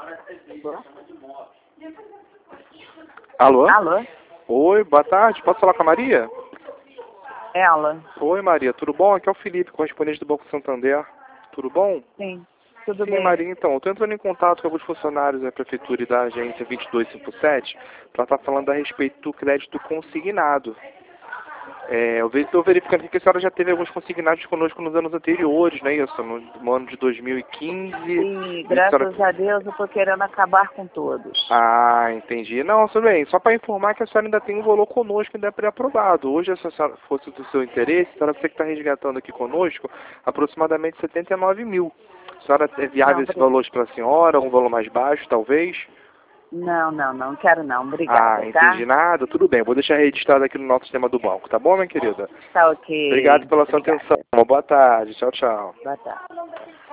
Alô? Alô? Oi, boa tarde. Posso falar com a Maria? Ela? Oi, Maria. Tudo bom? Aqui é o Felipe, correspondente do Banco Santander. Tudo bom? Sim. Tudo Sim, bem? Maria. Então, eu estou entrando em contato com alguns funcionários da Prefeitura e da agência 2257 para estar falando a respeito do crédito consignado. Eu estou verificando aqui que a senhora já teve alguns consignados conosco nos anos anteriores, não é isso? No ano de 2015. Sim, graças a Deus eu estou querendo acabar com todos. Ah, entendi. Não, tudo bem. Só para informar que a senhora ainda tem um valor conosco ainda pré-aprovado. Hoje, se a senhora fosse do seu interesse, a senhora você que está resgatando aqui conosco, aproximadamente 79 mil. A senhora é viável esse valor para a senhora, um valor mais baixo, talvez? Não quero não. Ah, Obrigada, entendi. tá? Nada, tudo bem. Vou deixar registrado aqui no nosso sistema do banco, tá bom, minha querida? Tá ok. Obrigado pela sua Obrigada. atenção. Uma boa tarde. Tchau, tchau. Boa tarde.